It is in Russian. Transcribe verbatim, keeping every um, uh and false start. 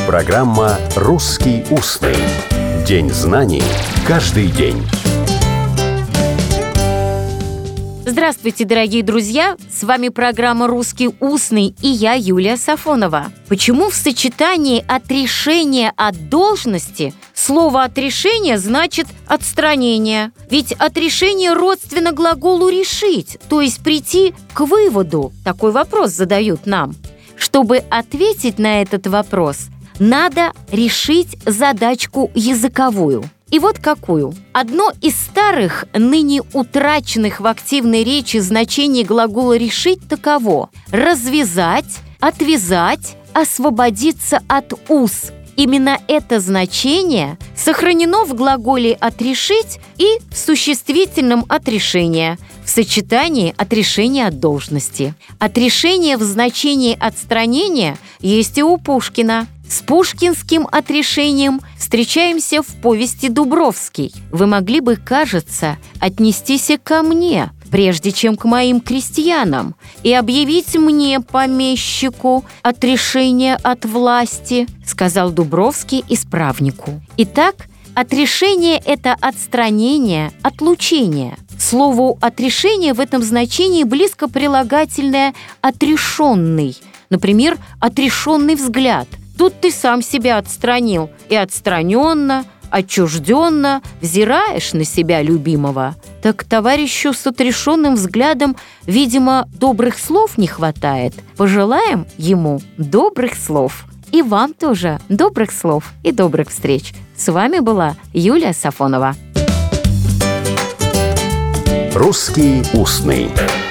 Программа «Русский устный». День знаний каждый день. Здравствуйте, дорогие друзья! С вами программа «Русский устный» и я, Юлия Сафонова. Почему в сочетании «отрешение от должности» слово «отрешение» значит «отстранение»? Ведь отрешение родственно глаголу «решить», то есть прийти к выводу. Такой вопрос задают нам. Чтобы ответить на этот вопрос, надо решить задачку языковую. И вот какую. Одно из старых, ныне утраченных в активной речи значений глагола «решить» таково: развязать, отвязать, освободиться от уз. Именно это значение сохранено в глаголе «отрешить» и в существительном «отрешение», в сочетании «отрешение от должности». Отрешение в значении «отстранения» есть и у Пушкина. С пушкинским отрешением встречаемся в повести «Дубровский». Вы могли бы, кажется, отнестись и ко мне, прежде чем к моим крестьянам, и объявить мне, помещику, отрешение от власти, сказал Дубровский исправнику. Итак, отрешение – это отстранение, отлучение. Слову «отрешение» в этом значении близко прилагательное «отрешенный». Например, «отрешенный взгляд». Тут ты сам себя отстранил и отстраненно, отчужденно взираешь на себя любимого. Так товарищу с отрешенным взглядом, видимо, добрых слов не хватает. Пожелаем ему добрых слов. И вам тоже добрых слов и добрых встреч. С вами была Юлия Сафонова. «Русский устный».